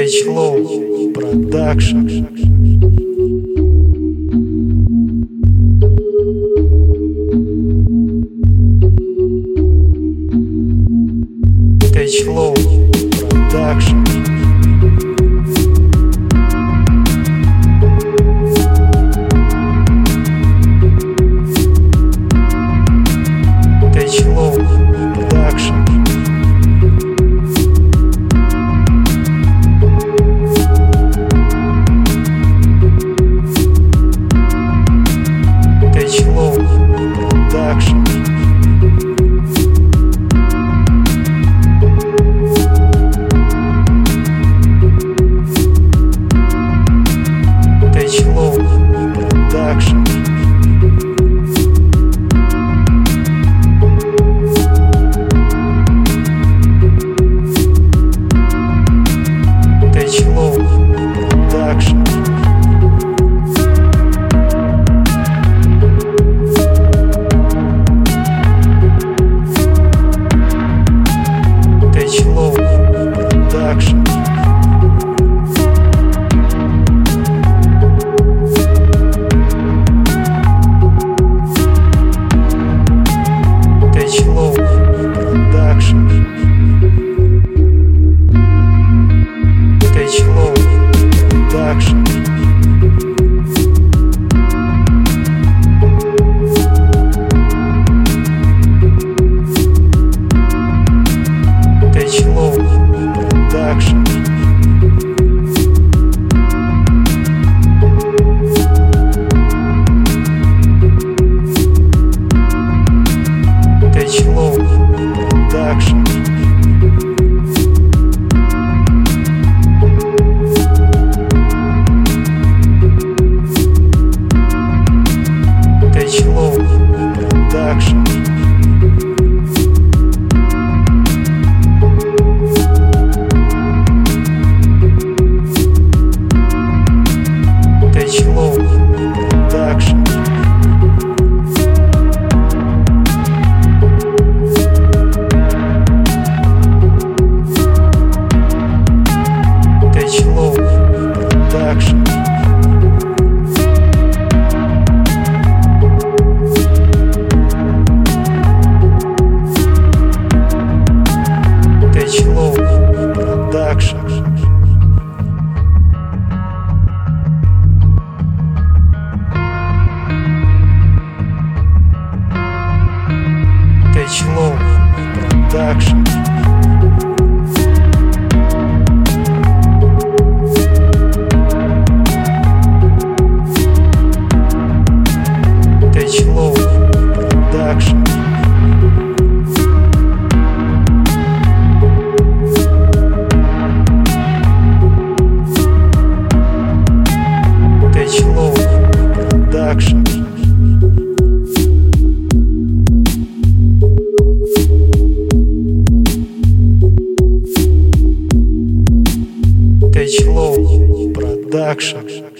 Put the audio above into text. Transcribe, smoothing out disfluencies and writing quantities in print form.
Stage-Low Production. Stage-Low Production. Stage-Low Production. Stage-Low Production. Stage-Low Production. Stage-Low Production. Stage-Low Production. Stage-Low Production. Stage-Low Production. Stage-Low Production. Stage-Low Production. Stage-Low Production. Stage-Low Production. Stage-Low Production. Stage-Low Production. Stage-Low Production. Stage-Low Production. Stage-Low Production. Stage-Low Production.